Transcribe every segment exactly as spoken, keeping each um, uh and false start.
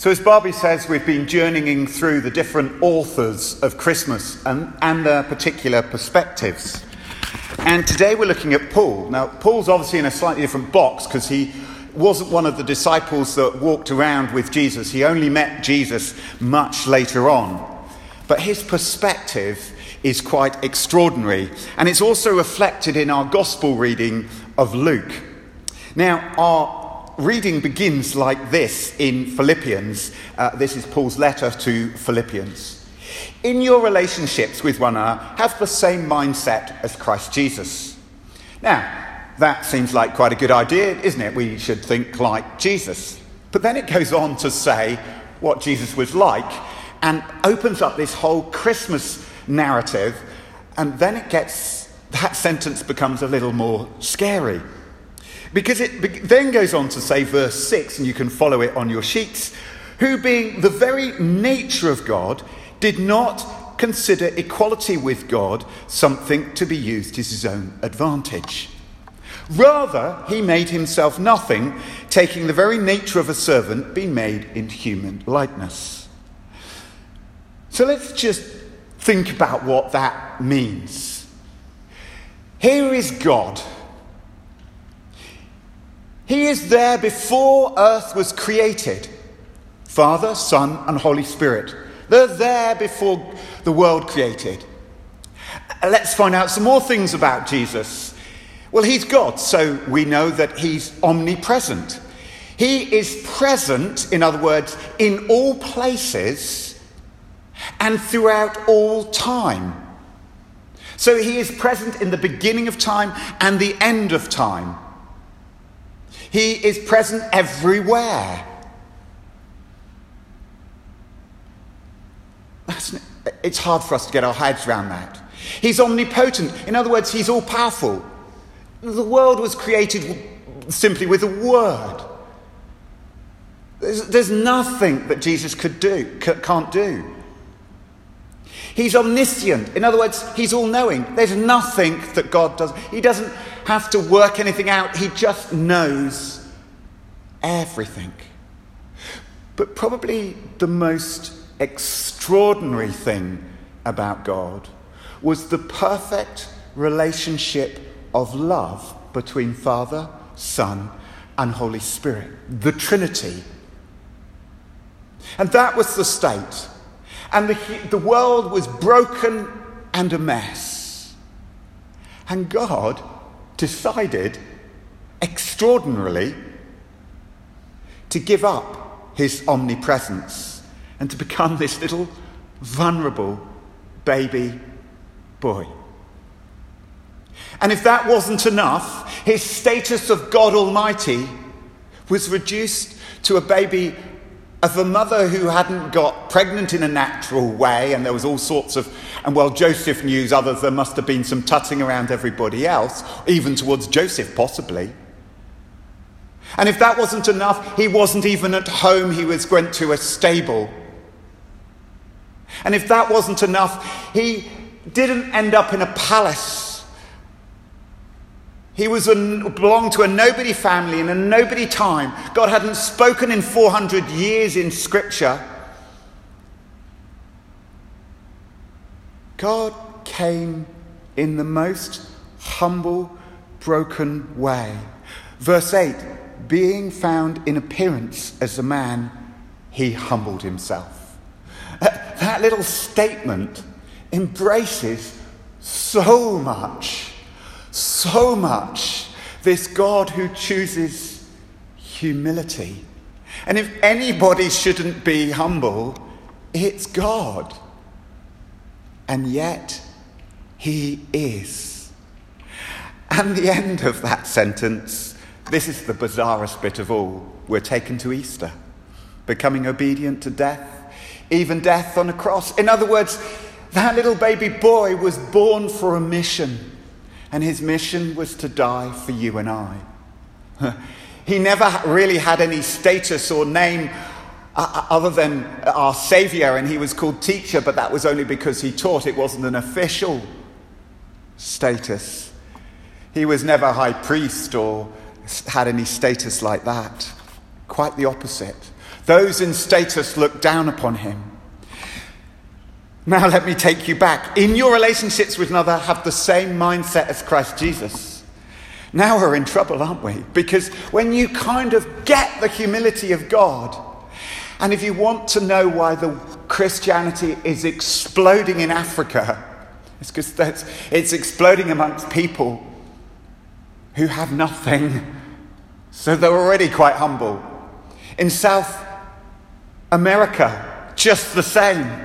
So as Barbie says, we've been journeying through the different authors of Christmas and, and their particular perspectives. And today we're looking at Paul. Now, Paul's obviously in a slightly different box because he wasn't one of the disciples that walked around with Jesus. He only met Jesus much later on. But his perspective is quite extraordinary. And it's also reflected in our gospel reading of Luke. Now, our reading begins like this in Philippians. Uh, this is Paul's letter to Philippians. In your relationships with one another, have the same mindset as Christ Jesus. Now, that seems like quite a good idea, isn't it? We should think like Jesus. But then it goes on to say what Jesus was like and opens up this whole Christmas narrative. And then it gets, that sentence becomes a little more scary. Because it be- then goes on to say verse six, and you can follow it on your sheets, who being the very nature of God, did not consider equality with God something to be used to his own advantage. Rather, he made himself nothing, taking the very nature of a servant, being made in human likeness. So let's just think about what that means. Here is God. He is there before earth was created. Father, Son, and Holy Spirit. They're there before the world created. Let's find out some more things about Jesus. Well, he's God, so we know that he's omnipresent. He is present, in other words, in all places and throughout all time. So he is present in the beginning of time and the end of time. He is present everywhere. That's, it's hard for us to get our heads around that. He's omnipotent. In other words, he's all-powerful. The world was created simply with a word. There's, there's nothing that Jesus could do, can't do. He's omniscient. In other words, he's all-knowing. There's nothing that God does. He doesn't have to work anything out. He just knows everything. But probably the most extraordinary thing about God was the perfect relationship of love between Father, Son, and Holy Spirit, the Trinity. And that was the state. And the, the world was broken and a mess. And God decided, extraordinarily, to give up his omnipresence and to become this little vulnerable baby boy. And if that wasn't enough, his status of God Almighty was reduced to a baby of a mother who hadn't got pregnant in a natural way, and there was all sorts of, and while Joseph knew others, there must have been some tutting around everybody else, even towards Joseph possibly. And if that wasn't enough, he wasn't even at home, he was went to a stable. And if that wasn't enough, he didn't end up in a palace. He was a, belonged to a nobody family in a nobody time. God hadn't spoken in four hundred years in Scripture. God came in the most humble, broken way. Verse eight, being found in appearance as a man, he humbled himself. That little statement embraces so much. So much, this God who chooses humility. And if anybody shouldn't be humble, it's God. And yet, he is. And the end of that sentence, this is the bizarrest bit of all. We're taken to Easter, becoming obedient to death, even death on a cross. In other words, that little baby boy was born for a mission. And his mission was to die for you and I. He never really had any status or name uh, other than our Saviour, and he was called teacher, but that was only because he taught. It wasn't an official status. He was never high priest or had any status like that. Quite the opposite. Those in status look down upon him. Now let me take you back. In your relationships with another, have the same mindset as Christ Jesus. Now we're in trouble, aren't we? Because when you kind of get the humility of God, and if you want to know why the Christianity is exploding in Africa, it's because it's exploding amongst people who have nothing. So they're already quite humble. In South America, just the same.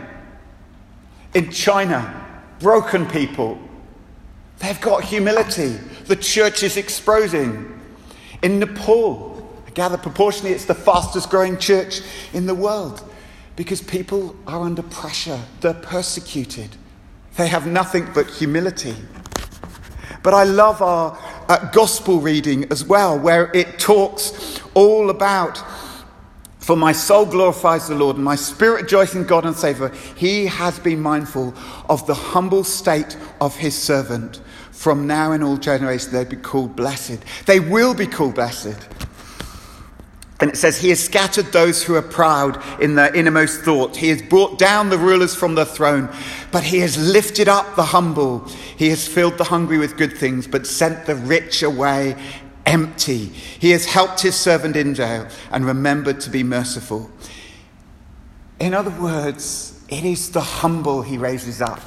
In China, broken people. They've got humility. The church is exploding. In Nepal, I gather proportionally it's the fastest growing church in the world because people are under pressure. They're persecuted. They have nothing but humility. But I love our uh, gospel reading as well, where it talks all about, for my soul glorifies the Lord, and my spirit rejoices in God and Saviour. He has been mindful of the humble state of his servant. From now in all generations they'll be called blessed. They will be called blessed. And it says, he has scattered those who are proud in their innermost thought. He has brought down the rulers from the throne, but he has lifted up the humble. He has filled the hungry with good things, but sent the rich away empty. He has helped his servant Israel and remembered to be merciful. In other words, it is the humble he raises up.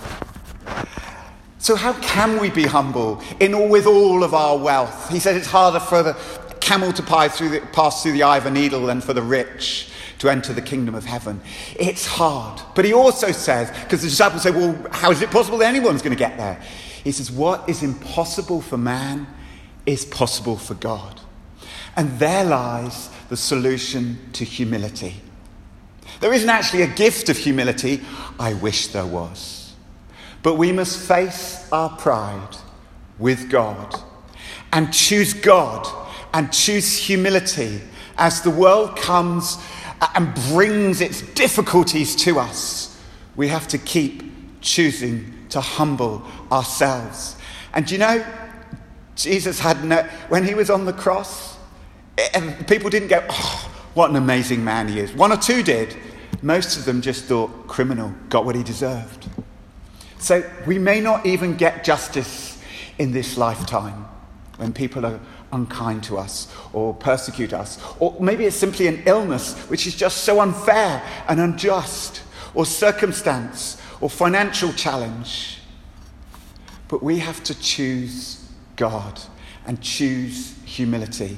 So how can we be humble in all, with all of our wealth? He said it's harder for the camel to pass through the, pass through the eye of a needle than for the rich to enter the kingdom of heaven. It's hard. But he also says, because the disciples say, well, how is it possible that anyone's going to get there? He says, what is impossible for man is possible for God. And there lies the solution to humility. There isn't actually a gift of humility. I wish there was. But we must face our pride with God and choose God and choose humility as the world comes and brings its difficulties to us. We have to keep choosing to humble ourselves. And you know, Jesus had no, when he was on the cross, it, people didn't go, oh, what an amazing man he is. One or two did. Most of them just thought, criminal, got what he deserved. So we may not even get justice in this lifetime when people are unkind to us or persecute us. Or maybe it's simply an illness which is just so unfair and unjust, or circumstance or financial challenge. But we have to choose God and choose humility.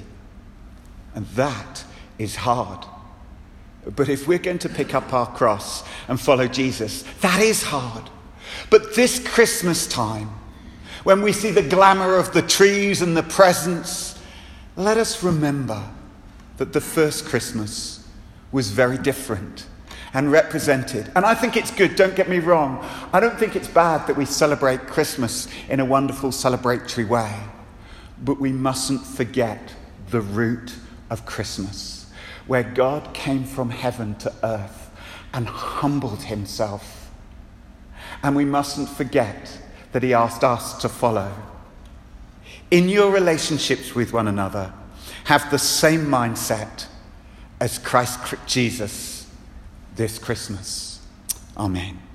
And that is hard. But if we're going to pick up our cross and follow Jesus, that is hard. But this Christmas time, when we see the glamour of the trees and the presents, let us remember that the first Christmas was very different and represented. And I think it's good, don't get me wrong. I don't think it's bad that we celebrate Christmas in a wonderful celebratory way. But we mustn't forget the root of Christmas, where God came from heaven to earth and humbled himself. And we mustn't forget that he asked us to follow. In your relationships with one another, have the same mindset as Christ Jesus this Christmas. Amen.